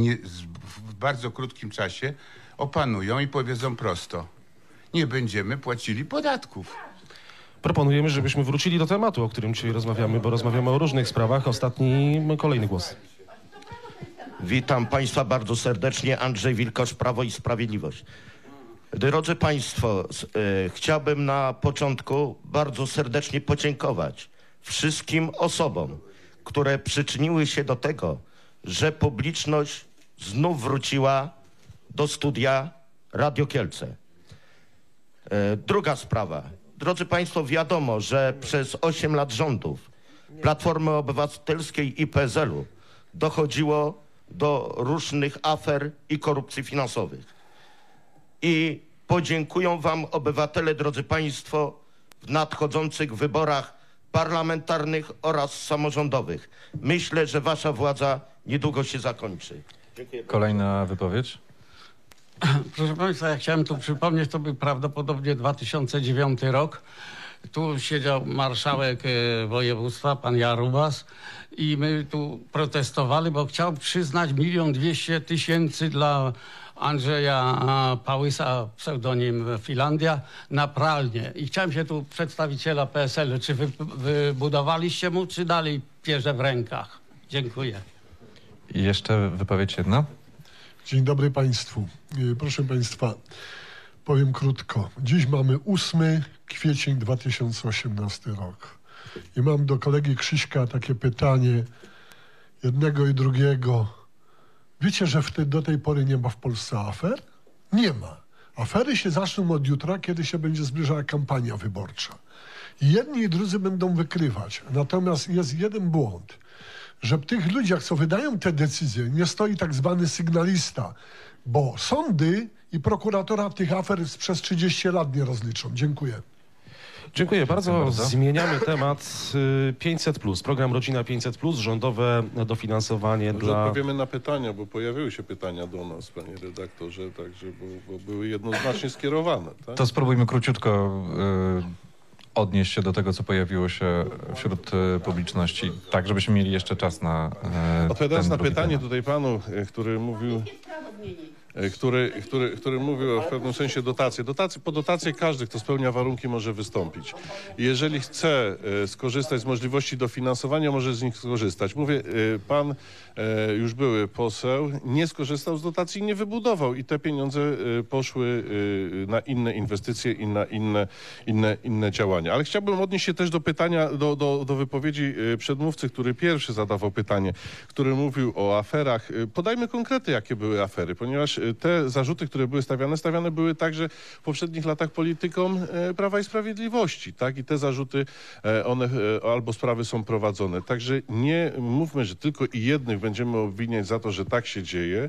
w bardzo krótkim czasie opanują i powiedzą prosto: nie będziemy płacili podatków. Proponujemy, żebyśmy wrócili do tematu, o którym dzisiaj rozmawiamy, bo rozmawiamy o różnych sprawach. Kolejny głos. Witam Państwa bardzo serdecznie. Andrzej Wilkosz, Prawo i Sprawiedliwość. Drodzy Państwo, chciałbym na początku bardzo serdecznie podziękować wszystkim osobom, które przyczyniły się do tego, że publiczność znów wróciła do studia Radio Kielce. Druga sprawa. Drodzy Państwo, wiadomo, że przez 8 lat rządów Platformy Obywatelskiej i PSL-u dochodziło do różnych afer i korupcji finansowych. I podziękują Wam obywatele, drodzy Państwo, w nadchodzących wyborach parlamentarnych oraz samorządowych. Myślę, że Wasza władza niedługo się zakończy. Dziękuję. Kolejna wypowiedź. Proszę Państwa, ja chciałem tu przypomnieć, to był prawdopodobnie 2009 rok. Tu siedział marszałek województwa, pan Jarubas, i my tu protestowali, bo chciał przyznać 1 200 000 dla Andrzeja Pałysa, pseudonim Finlandia, na pralnię. I chciałem się tu przedstawiciela PSL-u, czy wybudowaliście mu, czy dalej pierze w rękach? Dziękuję. I jeszcze wypowiedź jedna. Dzień dobry Państwu. Proszę Państwa, powiem krótko. Dziś mamy 8 kwiecień 2018 rok. I mam do kolegi Krzyśka takie pytanie, jednego i drugiego. Wiecie, że do tej pory nie ma w Polsce afer? Nie ma. Afery się zaczną od jutra, kiedy się będzie zbliżała kampania wyborcza. I jedni i drudzy będą wykrywać. Natomiast jest jeden błąd, że w tych ludziach, co wydają te decyzje, nie stoi tak zwany sygnalista, bo sądy i prokuratora tych afer przez 30 lat nie rozliczą. Dziękuję. Dziękuję bardzo. Zmieniamy temat. 500+, program Rodzina 500+, rządowe dofinansowanie Może dla... odpowiemy na pytania, bo pojawiły się pytania do nas, panie redaktorze, także, bo były jednoznacznie skierowane. Tak? To spróbujmy króciutko odnieść się do tego, co pojawiło się wśród publiczności, tak żebyśmy mieli jeszcze czas na odpowiadając na pytanie temat. tutaj panu, który mówił... Który mówił w pewnym sensie dotacje. Po dotację każdy, kto spełnia warunki, może wystąpić. Jeżeli chce skorzystać z możliwości dofinansowania, może z nich skorzystać. Mówię, pan już były poseł, nie skorzystał z dotacji i nie wybudował. I te pieniądze poszły na inne inwestycje i na inne działania. Ale chciałbym odnieść się też do pytania, do wypowiedzi przedmówcy, który pierwszy zadawał pytanie, który mówił o aferach. Podajmy konkrety, jakie były afery, ponieważ te zarzuty, które były stawiane były także w poprzednich latach politykom Prawa i Sprawiedliwości, tak? I te zarzuty, one albo sprawy są prowadzone. Także nie mówmy, że tylko i jednych będziemy obwiniać za to, że tak się dzieje,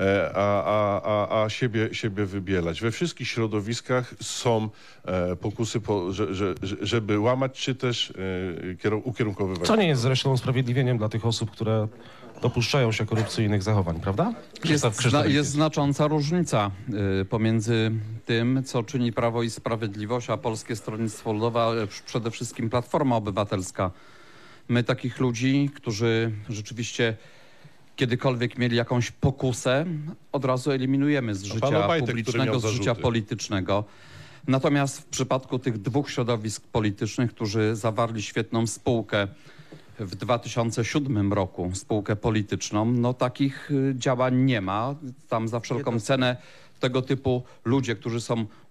a siebie wybielać. We wszystkich środowiskach są pokusy, żeby łamać, czy też ukierunkowywać. Co nie jest zresztą usprawiedliwieniem dla tych osób, które dopuszczają się korupcyjnych zachowań, prawda? Jest znacząca różnica pomiędzy tym, co czyni Prawo i Sprawiedliwość, a Polskie Stronnictwo Ludowe, ale przede wszystkim Platforma Obywatelska. My takich ludzi, którzy rzeczywiście kiedykolwiek mieli jakąś pokusę, od razu eliminujemy z życia publicznego, z życia politycznego. Natomiast w przypadku tych dwóch środowisk politycznych, którzy zawarli świetną spółkę w 2007 roku, spółkę polityczną, no takich działań nie ma. Tam za wszelką cenę tego typu ludzie, którzy są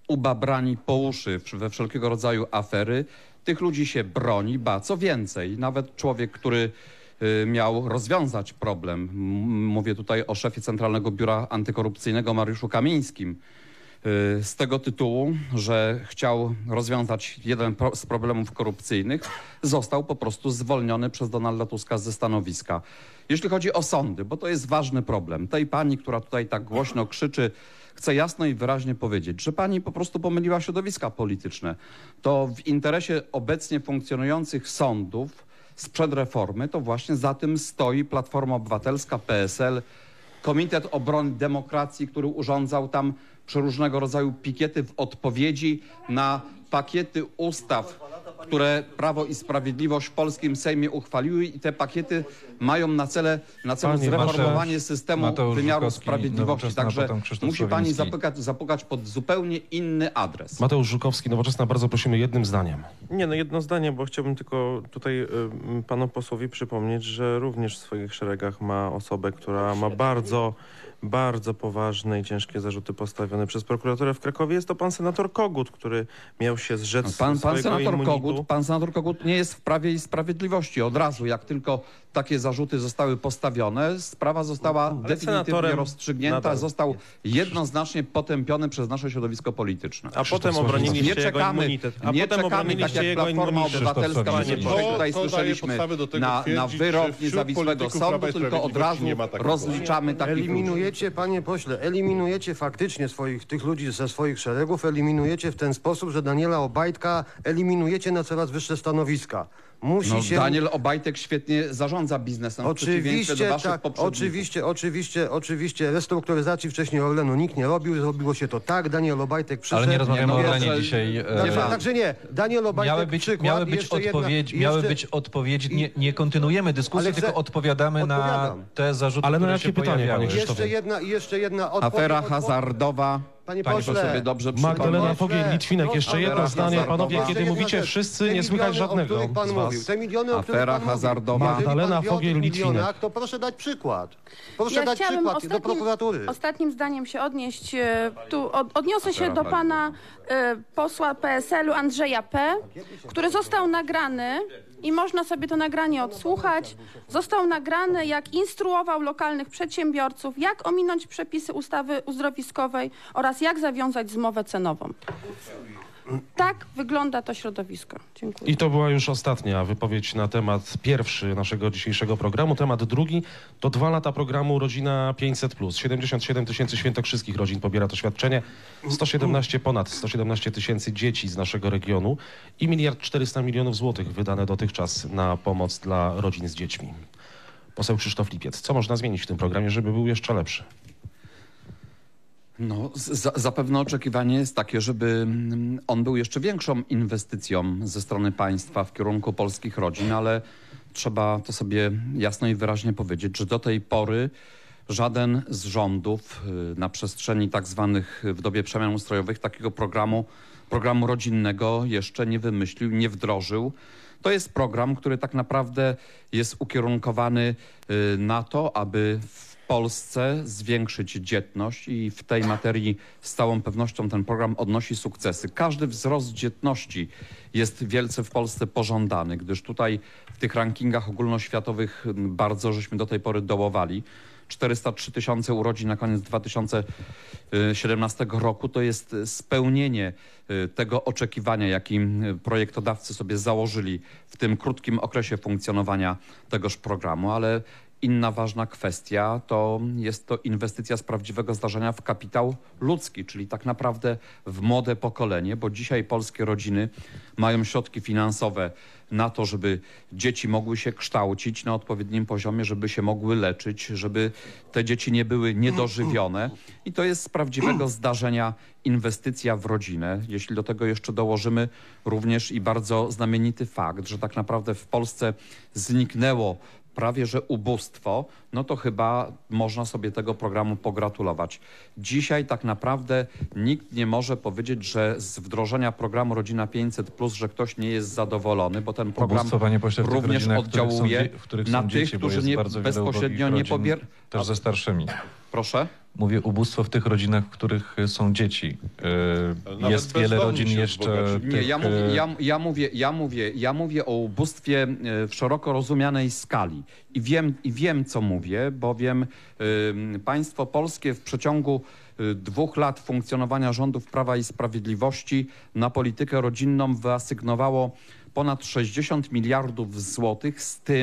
ubabrani po uszy we wszelkiego rodzaju afery. Tych ludzi się broni, ba, co więcej, nawet człowiek, który miał rozwiązać problem, mówię tutaj o szefie Centralnego Biura Antykorupcyjnego Mariuszu Kamińskim, z tego tytułu, że chciał rozwiązać jeden z problemów korupcyjnych, został po prostu zwolniony przez Donalda Tuska ze stanowiska. Jeśli chodzi o sądy, bo to jest ważny problem, tej pani, która tutaj tak głośno krzyczy, chcę jasno i wyraźnie powiedzieć, że pani po prostu pomyliła środowiska polityczne. To w interesie obecnie funkcjonujących sądów sprzed reformy, to właśnie za tym stoi Platforma Obywatelska, PSL, Komitet Obrony Demokracji, który urządzał tam przeróżnego rodzaju pikiety w odpowiedzi na pakiety ustaw, które Prawo i Sprawiedliwość w polskim Sejmie uchwaliły i te pakiety mają na celu zreformowanie systemu wymiaru sprawiedliwości. Także musi pani zapukać pod zupełnie inny adres. Mateusz Żukowski, Nowoczesna, bardzo prosimy jednym zdaniem. Nie, no jedno zdanie, bo chciałbym tylko tutaj panu posłowi przypomnieć, że również w swoich szeregach ma osobę, która ma bardzo poważne i ciężkie zarzuty postawione przez prokuraturę w Krakowie. Jest to pan senator Kogut, który miał się zrzec Pan senator Kogut nie jest w Prawie i Sprawiedliwości. Od razu, jak tylko takie zarzuty zostały postawione, sprawa została definitywnie rozstrzygnięta, został jednoznacznie potępiony przez nasze środowisko polityczne. A potem obroniliście jego immunitet. Nie czekamy, tak jak Platforma Obywatelska, nie tutaj słyszeliśmy na wyrok niezawisłego sądu, tylko od razu rozliczamy takich ludzi. Panie pośle, eliminujecie faktycznie tych ludzi ze swoich szeregów, eliminujecie w ten sposób, że Daniela Obajtka eliminujecie na coraz wyższe stanowiska. Daniel Obajtek świetnie zarządza biznesem. Oczywiście, tak, oczywiście. Restrukturyzacji wcześniej Orlenu nikt nie robił, zrobiło się to tak. Daniel Obajtek przyszedł. Ale nie rozmawiamy o Orlenie dzisiaj. Także nie. Daniel Obajtek miały być odpowiedzi. Nie kontynuujemy dyskusji, tylko odpowiadamy na te zarzuty, ale które się pojawiały. Jeszcze jedna afera hazardowa. Panie pośle, sobie dobrze Magdalena Fogiel-Litwinek, jeszcze jedno zdanie, panowie, kiedy mówicie wszyscy, nie słychać żadnego z was. Te miliony, afera hazardowa. Magdalena Fogiel-Litwinek. To proszę dać przykład. Proszę dać przykład do prokuratury. Ostatnim zdaniem się odnieść, odniosę się do pana posła PSL-u Andrzeja P., który został nagrany i można sobie to nagranie odsłuchać. Został nagrany, jak instruował lokalnych przedsiębiorców, jak ominąć przepisy ustawy uzdrowiskowej oraz jak zawiązać zmowę cenową. Tak wygląda to środowisko. Dziękuję. I to była już ostatnia wypowiedź na temat pierwszy naszego dzisiejszego programu. Temat drugi to 2 lata programu Rodzina 500+. 77 tysięcy świętokrzyskich rodzin pobiera to świadczenie. Ponad 117 tysięcy dzieci z naszego regionu i 1,4 miliarda złotych wydane dotychczas na pomoc dla rodzin z dziećmi. Poseł Krzysztof Lipiec. Co można zmienić w tym programie, żeby był jeszcze lepszy? No, zapewne oczekiwanie jest takie, żeby on był jeszcze większą inwestycją ze strony państwa w kierunku polskich rodzin, ale trzeba to sobie jasno i wyraźnie powiedzieć, że do tej pory żaden z rządów na przestrzeni tak zwanych w dobie przemian ustrojowych takiego programu rodzinnego jeszcze nie wymyślił, nie wdrożył. To jest program, który tak naprawdę jest ukierunkowany na to, aby w Polsce zwiększyć dzietność i w tej materii z całą pewnością ten program odnosi sukcesy. Każdy wzrost dzietności jest wielce w Polsce pożądany, gdyż tutaj w tych rankingach ogólnoświatowych bardzo żeśmy do tej pory dołowali. 403 tysiące urodzin na koniec 2017 roku to jest spełnienie tego oczekiwania, jakim projektodawcy sobie założyli w tym krótkim okresie funkcjonowania tegoż programu, ale inna ważna kwestia to jest to inwestycja z prawdziwego zdarzenia w kapitał ludzki, czyli tak naprawdę w młode pokolenie, bo dzisiaj polskie rodziny mają środki finansowe na to, żeby dzieci mogły się kształcić na odpowiednim poziomie, żeby się mogły leczyć, żeby te dzieci nie były niedożywione. I to jest z prawdziwego zdarzenia inwestycja w rodzinę. Jeśli do tego jeszcze dołożymy również i bardzo znamienity fakt, że tak naprawdę w Polsce zniknęło prawie że ubóstwo, no to chyba można sobie tego programu pogratulować. Dzisiaj tak naprawdę nikt nie może powiedzieć, że z wdrożenia programu Rodzina 500+, że ktoś nie jest zadowolony, bo ten program również oddziałuje na tych, którzy bezpośrednio nie pobierają. Też ze starszymi. Proszę? Mówię ubóstwo w tych rodzinach, w których są dzieci. Jest wiele rodzin jeszcze... Nie, ja mówię o ubóstwie w szeroko rozumianej skali. I wiem, co mówię, bowiem państwo polskie w przeciągu 2 lat funkcjonowania rządów Prawa i Sprawiedliwości na politykę rodzinną wyasygnowało ponad 60 miliardów złotych,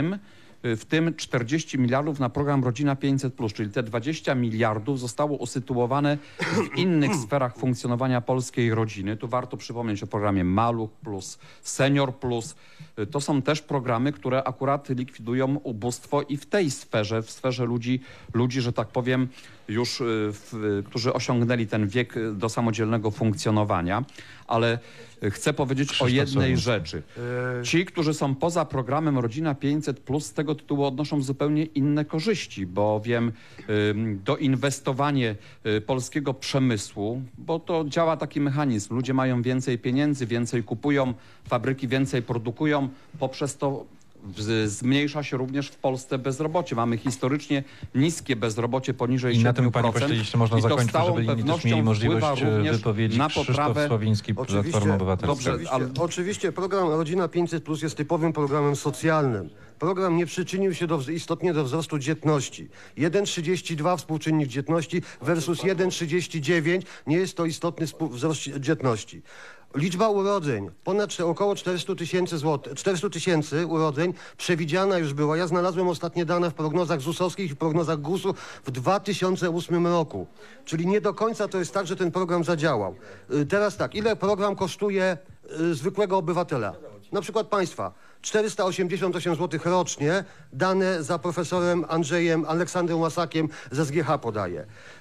w tym 40 miliardów na program Rodzina 500+, czyli te 20 miliardów zostało usytuowane w innych sferach funkcjonowania polskiej rodziny. Tu warto przypomnieć o programie Maluch+, Senior+. To są też programy, które akurat likwidują ubóstwo i w tej sferze, w sferze ludzi, że tak powiem, już którzy osiągnęli ten wiek do samodzielnego funkcjonowania. Ale chcę powiedzieć o jednej rzeczy. Ci, którzy są poza programem Rodzina 500+, z tego tytułu odnoszą zupełnie inne korzyści, bowiem doinwestowanie polskiego przemysłu, bo to działa taki mechanizm. Ludzie mają więcej pieniędzy, więcej kupują, fabryki więcej produkują, poprzez to zmniejsza się również w Polsce bezrobocie. Mamy historycznie niskie bezrobocie poniżej 7%. I na tym, panie pośle, jeśli można zakończyć, żeby inni też mieli możliwość wypowiedzi. Krzysztof Sławiński, Platforma Obywatelska. Oczywiście program Rodzina 500+ jest typowym programem socjalnym. Program nie przyczynił się istotnie do wzrostu dzietności. 1,32 współczynnik dzietności versus 1,39 nie jest to istotny wzrost dzietności. Liczba urodzeń, około 400 tysięcy urodzeń przewidziana już była. Ja znalazłem ostatnie dane w prognozach ZUS-owskich i w prognozach GUS-u w 2008 roku. Czyli nie do końca to jest tak, że ten program zadziałał. Teraz tak, ile program kosztuje zwykłego obywatela? Na przykład państwa. 488 zł rocznie, dane za profesorem Andrzejem Aleksandrem Łasakiem ze SGH podaje.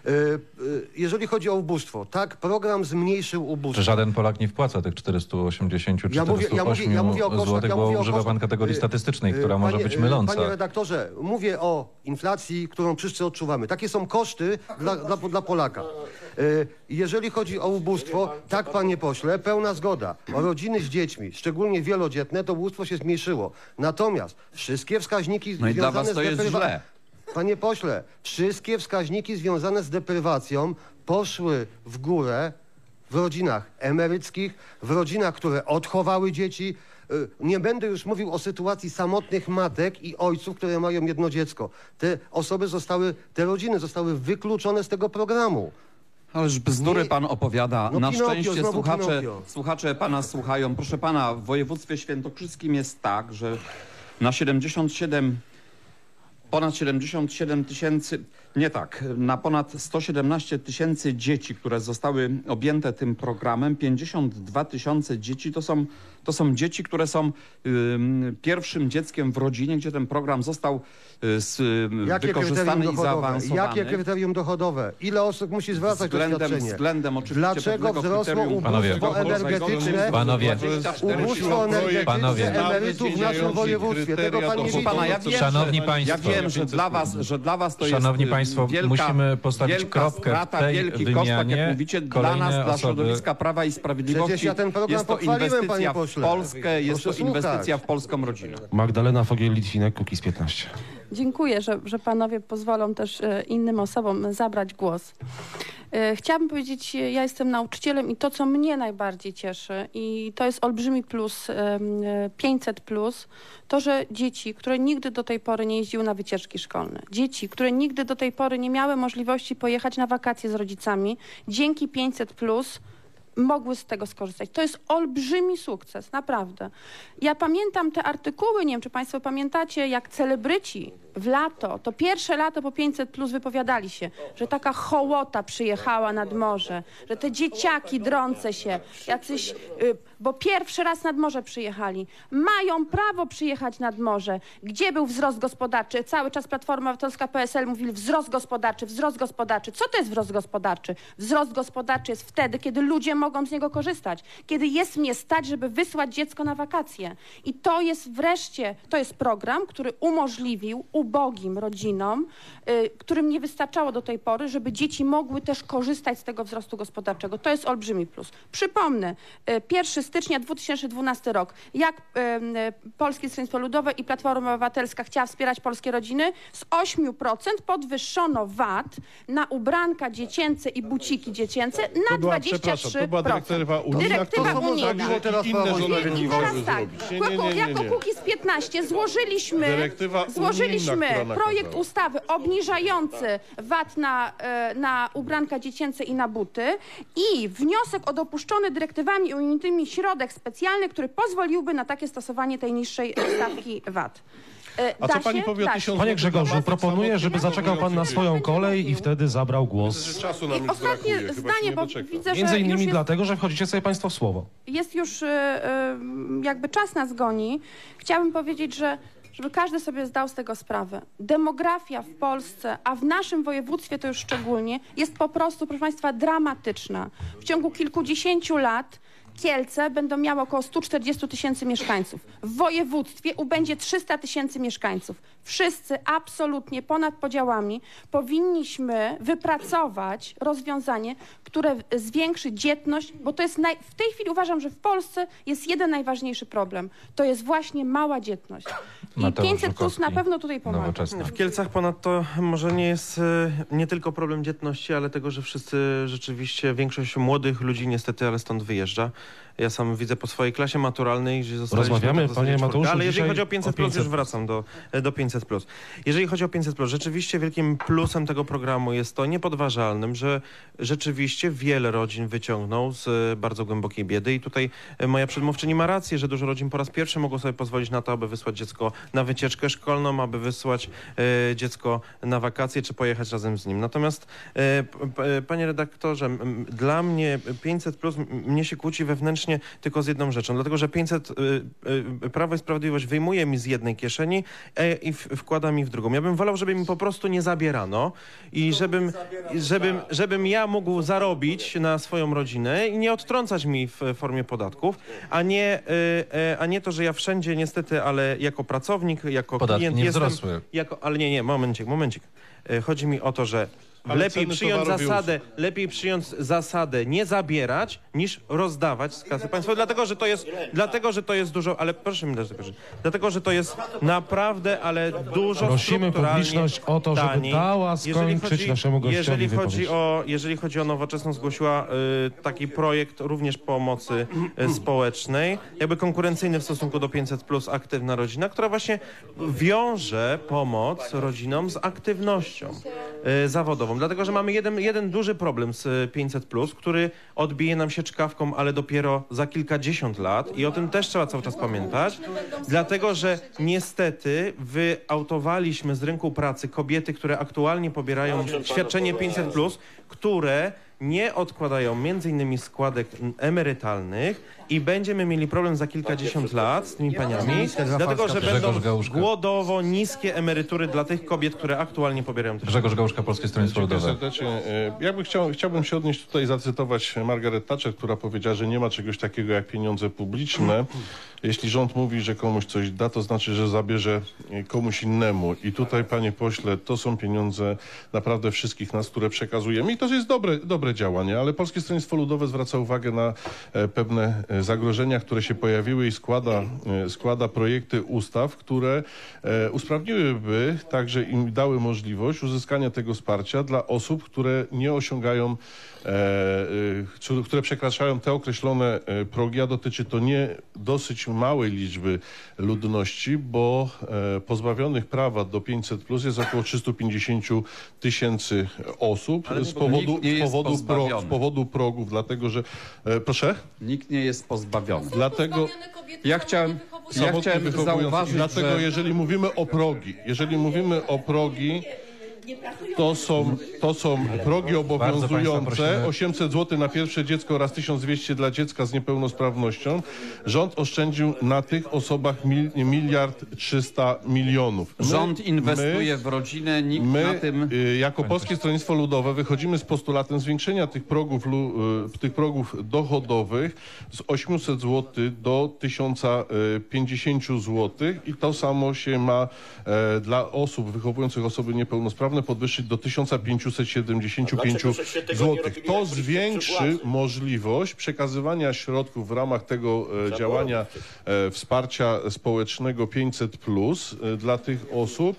Jeżeli chodzi o ubóstwo, tak, program zmniejszył ubóstwo. Czy żaden Polak nie wpłaca tych 480 czy 408 zł, bo używa pan kategorii statystycznej, która może być myląca. Panie redaktorze, mówię o inflacji, którą wszyscy odczuwamy. Takie są koszty dla Polaka. Jeżeli chodzi o ubóstwo, tak, panie pośle, pełna zgoda. O rodziny z dziećmi, szczególnie wielodzietne, to ubóstwo się zmniejszyło. Natomiast wszystkie wskaźniki No i dla was to jest deprywacją... źle. Panie pośle, wszystkie wskaźniki związane z deprywacją poszły w górę w rodzinach emeryckich, w rodzinach, które odchowały dzieci. Nie będę już mówił o sytuacji samotnych matek i ojców, które mają jedno dziecko. Te rodziny zostały wykluczone z tego programu. Ależ bzdury pan opowiada. No Na Pinokio, szczęście znowu słuchacze pana słuchają. Proszę pana, w województwie świętokrzyskim jest tak, że na ponad 77 tysięcy, na ponad 117 tysięcy dzieci, które zostały objęte tym programem, 52 tysiące dzieci to są dzieci, które są pierwszym dzieckiem w rodzinie, gdzie ten program został wykorzystany i zaawansowany. Jakie kryterium dochodowe? Ile osób musi zwracać to świadczenie? Względem oczywiście Dlaczego wzrosło ubóstwo energetyczne? Emerytów w naszym województwie? Tego pan nie widzi. Szanowni państwo, ja wiem, że dla was to szanowni jest państwo, wielka, musimy postawić kropkę w tej wielki koszt, tak jak mówicie, dla nas, dla środowiska Prawa i Sprawiedliwości. Przecież ja ten program jest to pochwaliłem, panie inwestycja w pośle. Polskę, jest to inwestycja w polską rodzinę. Magdalena Fogiel-Litwinek, Kukiz15. Dziękuję, że panowie pozwolą też innym osobom zabrać głos. Chciałabym powiedzieć, ja jestem nauczycielem i to, co mnie najbardziej cieszy i to jest olbrzymi plus 500+, to, że dzieci, które nigdy do tej pory nie jeździły na wycieczki szkolne, dzieci, które nigdy do tej pory nie miały możliwości pojechać na wakacje z rodzicami, dzięki 500+ mogły z tego skorzystać. To jest olbrzymi sukces, naprawdę. Ja pamiętam te artykuły, nie wiem, czy państwo pamiętacie, jak celebryci w lato, to pierwsze lato po 500+ wypowiadali się, że taka hołota przyjechała nad morze, że te dzieciaki drące się, jacyś, bo pierwszy raz nad morze przyjechali. Mają prawo przyjechać nad morze. Gdzie był wzrost gospodarczy? Cały czas Platforma Obywatelska, PSL mówili wzrost gospodarczy, wzrost gospodarczy. Co to jest wzrost gospodarczy? Wzrost gospodarczy jest wtedy, kiedy ludzie mogą z niego korzystać, kiedy jest mnie stać, żeby wysłać dziecko na wakacje. I to jest wreszcie, to jest program, który umożliwił ubogim rodzinom, którym nie wystarczało do tej pory, żeby dzieci mogły też korzystać z tego wzrostu gospodarczego. To jest olbrzymi plus. Przypomnę, 1 stycznia 2012 rok, jak Polskie Stronnictwo Ludowe i Platforma Obywatelska chciała wspierać polskie rodziny, z 8% podwyższono VAT na ubranka dziecięce i buciki dziecięce na 23%. To była dyrektywa unijna, Dyrektywa którą unijna. inne Teraz tak, jako Kukiz 15 złożyliśmy projekt ustawy obniżający VAT na ubranka dziecięce i na buty i wniosek o dopuszczony dyrektywami unijnymi środek specjalny, który pozwoliłby na takie stosowanie tej niższej stawki VAT. A co pani powie o 1000 Panie Grzegorzu, proponuję, żeby zaczekał pan na swoją kolej i wtedy zabrał głos. Czasu nam I ostatnie zdanie, bo widzę, że Między już innymi jest, dlatego, że wchodzicie sobie państwo w słowo. jest już jakby czas nas goni. Chciałabym powiedzieć, żeby każdy sobie zdał z tego sprawę. Demografia w Polsce, a w naszym województwie to już szczególnie, jest po prostu, proszę państwa, dramatyczna. W ciągu kilkudziesięciu lat Kielce będą miały około 140 000 mieszkańców. W województwie ubędzie 300 000 mieszkańców. Wszyscy absolutnie ponad podziałami powinniśmy wypracować rozwiązanie, które zwiększy dzietność, bo to jest w tej chwili uważam, że w Polsce jest jeden najważniejszy problem. To jest właśnie mała dzietność. I Mateusz 500+ Żukowski, na pewno tutaj pomaga. Nowoczesna. W Kielcach ponadto może nie jest nie tylko problem dzietności, ale tego, że wszyscy rzeczywiście, większość młodych ludzi niestety, ale stąd wyjeżdża. Ja sam widzę po swojej klasie maturalnej, że zostaliśmy... Rozmawiamy, panie Mateuszu, ale jeżeli chodzi o 500+, 500+. już wracam do 500+. Jeżeli chodzi o 500+, rzeczywiście wielkim plusem tego programu jest to niepodważalnym, że rzeczywiście wiele rodzin wyciągnął z bardzo głębokiej biedy i tutaj moja przedmówczyni ma rację, że dużo rodzin po raz pierwszy mogło sobie pozwolić na to, aby wysłać dziecko na wycieczkę szkolną, aby wysłać dziecko na wakacje, czy pojechać razem z nim. Natomiast panie redaktorze, dla mnie 500+, mnie się kłóci wewnętrznie tylko z jedną rzeczą, dlatego że 500 Prawo i Sprawiedliwość wyjmuje mi z jednej kieszeni i wkłada mi w drugą. Ja bym wolał, żeby mi po prostu nie zabierano i żebym ja mógł zarobić na swoją rodzinę i nie odtrącać mi w formie podatków, a nie to, że ja wszędzie niestety, ale jako pracownik, jako Podatki klient nie jestem... wzrosły. Ale nie, momencik. Chodzi mi o to, że Ale lepiej ceny przyjąć zasadę nie zabierać, niż rozdawać z kasy państwowej, dlatego, że to jest dużo, ale proszę mi dać dokończyć, dlatego, że to jest naprawdę, ale dużo Prosimy publiczność o to, żeby taniej. dała skończyć naszemu gościowi wypowiedź. Jeżeli chodzi o Nowoczesną, zgłosiła taki projekt również pomocy społecznej, jakby konkurencyjny w stosunku do 500+, aktywna rodzina, która właśnie wiąże pomoc rodzinom z aktywnością zawodową. Dlatego, że mamy jeden duży problem z 500+, który odbije nam się czkawką, ale dopiero za kilkadziesiąt lat i o tym też trzeba cały czas pamiętać, dlatego, że niestety wyautowaliśmy z rynku pracy kobiety, które aktualnie pobierają świadczenie 500+, które nie odkładają między innymi składek emerytalnych i będziemy mieli problem za kilkadziesiąt lat z tymi paniami, dlatego, że będą głodowo niskie emerytury dla tych kobiet, które aktualnie pobierają. Grzegorz Gałuszka, Polskie Stronnictwo Dziękuję Ludowe. serdecznie. Chciałbym się odnieść tutaj, zacytować Margaret Thatcher, która powiedziała, że nie ma czegoś takiego jak pieniądze publiczne. Jeśli rząd mówi, że komuś coś da, to znaczy, że zabierze komuś innemu. I tutaj, panie pośle, to są pieniądze naprawdę wszystkich nas, które przekazujemy. I to jest dobre działanie, ale Polskie Stronnictwo Ludowe zwraca uwagę na pewne zagrożenia, które się pojawiły i składa projekty ustaw, które usprawniłyby, także im dały możliwość uzyskania tego wsparcia dla osób, które nie osiągają, które przekraczają te określone progi, a dotyczy to nie dosyć małej liczby ludności, bo pozbawionych prawa do 500+ jest około 350 000 osób z powodu progów, dlatego że... Proszę? Nikt nie jest pozbawiony. Dlatego... Ja chciałem zauważyć, dlatego, jeżeli mówimy o progi, To są progi obowiązujące. prosimy. 800 zł na pierwsze dziecko oraz 1200 dla dziecka z niepełnosprawnością. Rząd oszczędził na tych osobach 1 300 milionów. Rząd inwestuje w rodzinę, nikt na tym... Jako Polskie Stronnictwo Ludowe wychodzimy z postulatem zwiększenia tych progów dochodowych z 800 zł do 1050 zł i to samo się ma dla osób wychowujących osoby niepełnosprawne podwyższyć do 1575 zł. To zwiększy możliwość przekazywania środków w ramach tego działania wsparcia społecznego 500+ dla tych osób,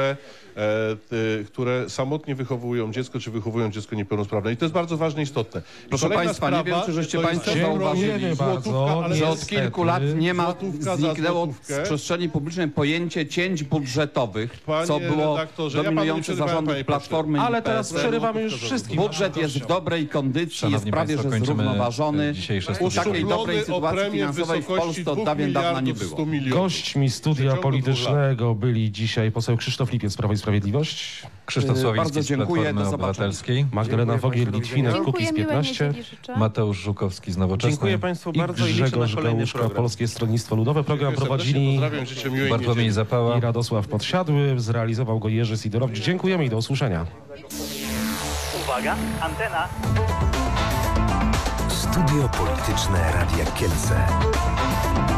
które samotnie wychowują dziecko, czy wychowują dziecko niepełnosprawne. I to jest bardzo ważne i istotne. Proszę Państwa, nie wiem, czy żeście Państwo zauważyli, że od kilku lat zniknęło z przestrzeni publicznej pojęcie cięć budżetowych, co było dominujące zarządów Platformy i Ale teraz PSL-u. przerywamy już wszystkim. Budżet jest w dobrej kondycji, jest prawie że zrównoważony. Takiej dobrej sytuacji finansowej w Polsce od dawna nie było. Gośćmi studia politycznego byli dzisiaj poseł Krzysztof Lipiec, Prawo i Sprawiedliwość. Krzysztof Sławiński Bardzo z dziękuję, Platformy do zobaczenia. Obywatelskiej. Magdalena Fogiel-Litwinek, Dziękuję, Kukiz miłej 15. niedzieli życzę. Mateusz Żukowski z Nowoczesnej. Dziękuję Państwu I bardzo i liczę na Grzegorz kolejny Gałuszka, program. Polskie Stronnictwo Ludowe. Program prowadzili Pozdrawiam, życzę miłej Bartłomiej niedzieli. Zapała. i Radosław Podsiadły. Zrealizował go Jerzy Sidorowicz. Dziękujemy i do usłyszenia. Uwaga, antena. Studio Polityczne Radia Kielce.